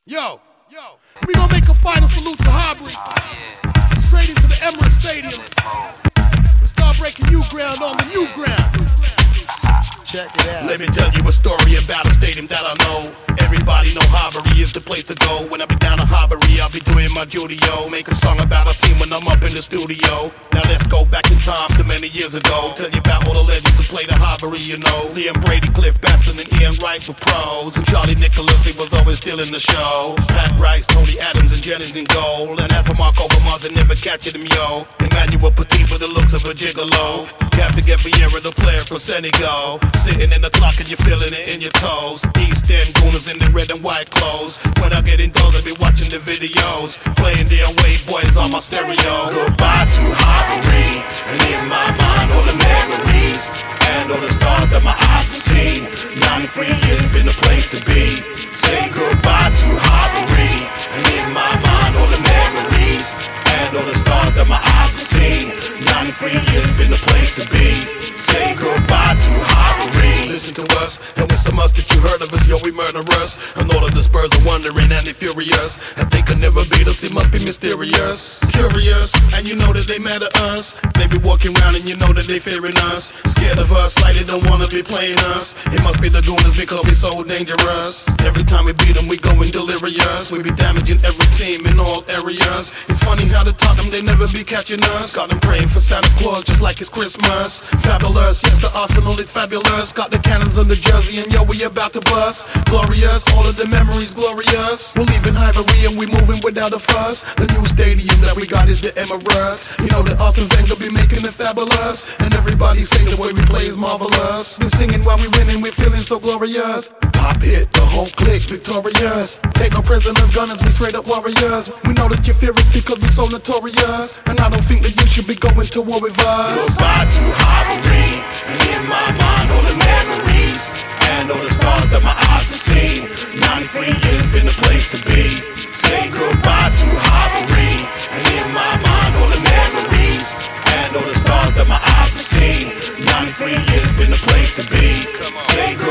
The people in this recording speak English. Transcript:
Yo, we gonna make a final salute to Harbury. Straight into the Emirates Stadium. We start breaking new ground on the new ground. Check it out. Let me tell you a story about a stadium that I know. Everybody know Harbury is the place to go. When I be down in Harbury, I'll be doing my duty, yo. Make a song about a team when I'm up in the studio. Now let's go back in time to many years ago. Tell you about all the legends who played at Harbury, you know. Liam Brady, Cliff Baston, and Ian Wright were pros. And Charlie Nicholas, he was always still in the show. Pat Rice, Tony Adams, and Jennings in goal. And as for Marco Overmars, they never catching him, yo. Emmanuel Petit with the looks of a gigolo. Captain Vieira, the player from Senegal. Sitting in the clock and you're feeling it in your toes. East End Gooners in the red and white clothes. When I get indoors, I be watching the videos. Playing the away boys on my stereo. Goodbye to Harbury, and in my mind all the memories and all the stars that my eyes have seen. 93 years been the place to be. Say goodbye to Harbury, and in my mind all the memories and all the stars that my eyes have seen. 93 years been the place to be. Say goodbye to Harbury. Listen to us, and with some us that you heard of us, yo, we murder us. And all of the Spurs are wondering and they furious. And they could never beat us, it must be mysterious. Curious, and you know that they mad at us. They be walking around and you know that they fearing us. Scared of us, like they don't wanna be playing us. It must be the Gooners because we so dangerous. Every time we beat them, we going delirious. We be damaging every team in all areas. It's funny how they taught them they never be catching us. Got them praying for Santa Claus just like it's Christmas. Fabulous, yes, the Arsenal is fabulous. Got the cannons on the jersey and yo, we about to bust. Glorious, all of the memories glorious. We're leaving Highbury and we moving without a fuss. The new stadium that we got is the Emirates. You know that Arsene Wenger be making it fabulous. And everybody say the way we play is marvelous. We're singing while we winning, we're feeling so glorious. Top hit, the whole clique victorious. Take no prisoners, gunners, we straight up warriors. We know that you're furious because we're so notorious. And I don't think that you should be going to war with us. Goodbye to Harbury, and in my mind all the memories and all the stars that my eyes have seen. 93 years been the place to be. Say goodbye to Harbury, and in my mind all the memories and all the stars that my eyes have seen. 93 years been the place to be. Say goodbye.